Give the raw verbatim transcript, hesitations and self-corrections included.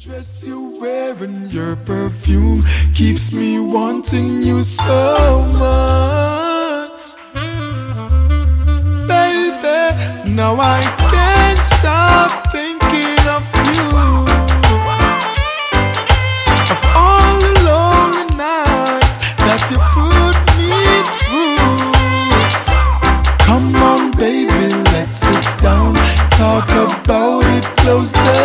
dress you wear and your perfume keeps me wanting you so much. Baby, now I can't stop thinking of you. Of all the lonely nights that you put me through. Come on baby, let's sit down, talk about it, close the